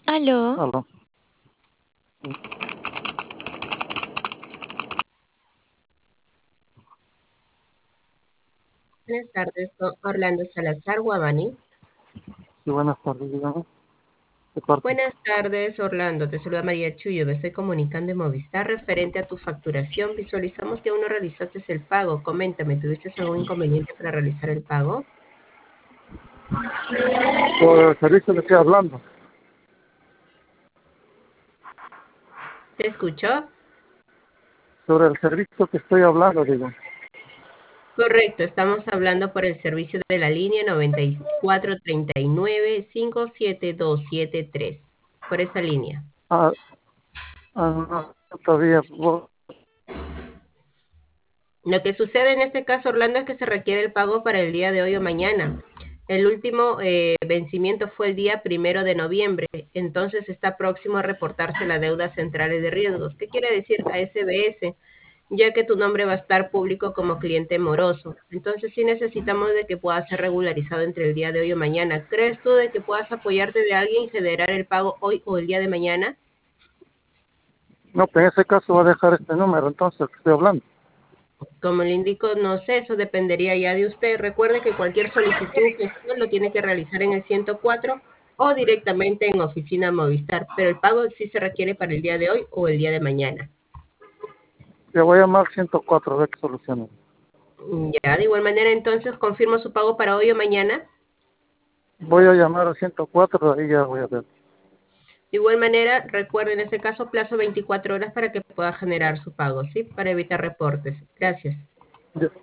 Aló, Aló. Buenas tardes, con Orlando Salazar Guamani. Sí, buenas tardes, dígame. De parte. Buenas tardes, Orlando. Te saluda María Chuyo. Me estoy comunicando de Movistar referente a tu facturación. Visualizamos que aún no realizaste el pago. Coméntame, ¿tuviste algún inconveniente para realizar el pago? Por el servicio le estoy hablando. ¿Te escucho? Sobre el servicio que estoy hablando, digo. Correcto, estamos hablando por el servicio de la línea 9439-572773. Por esa línea. Ah, no, todavía. Lo que sucede en este caso, Orlando, es que se requiere el pago para el día de hoy o mañana. El último vencimiento fue el día 1 de noviembre, entonces está próximo a reportarse la deuda centrales de riesgos. ¿Qué quiere decir a SBS? Ya que tu nombre va a estar público como cliente moroso. Entonces sí necesitamos de que pueda ser regularizado entre el día de hoy o mañana. ¿Crees tú de que puedas apoyarte de alguien y generar el pago hoy o el día de mañana? No, pues en ese caso va a dejar este número, entonces, que estoy hablando. Como le indico, no sé, eso dependería ya de usted. Recuerde que cualquier solicitud, gestión lo tiene que realizar en el 104 o directamente en oficina Movistar, pero el pago sí se requiere para el día de hoy o el día de mañana. Le voy a llamar 104 a ver qué soluciona. Ya, de igual manera, entonces confirmo su pago para hoy o mañana. Voy a llamar al 104, ahí ya voy a ver. De igual manera, recuerde en ese caso plazo 24 horas para que pueda generar su pago, ¿sí? Para evitar reportes. Gracias. Ya.